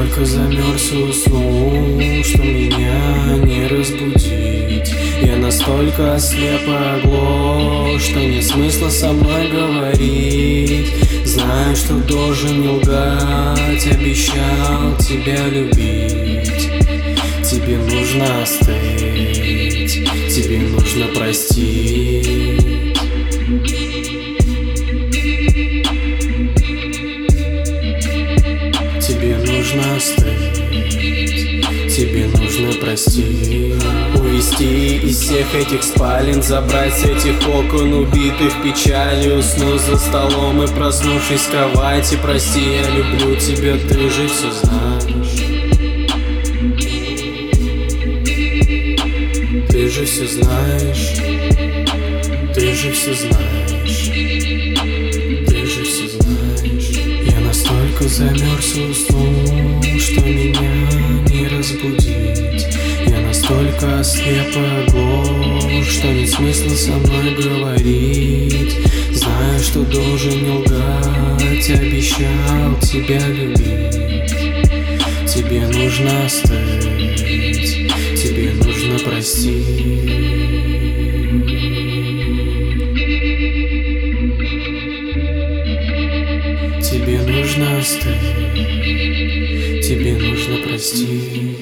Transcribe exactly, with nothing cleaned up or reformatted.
настолько замерз и уснул, что меня не разбудить. Я настолько ослеп и оглох, что нет смысла со мной говорить. Знаю, что должен не лгать, обещал тебя любить. Тебе нужно остыть, тебе нужно простить. Тебе нужно остыть, тебе нужно простить. Увести из всех этих спален, забрать с этих окон, убитых печалью. Уснуть за столом и проснувшись в кровати. Прости, я люблю тебя, ты же все знаешь. Ты же все знаешь, ты же все знаешь, ты же все знаешь. Я настолько замерз и уснул, что меня не разбудить. Я настолько ослеп и оглох, что нет смысла со мной говорить. Знаю, что должен не лгать, обещал тебя любить. Тебе нужно остыть, тебе нужно простить. Тебе нужно остыть, тебе нужно простить.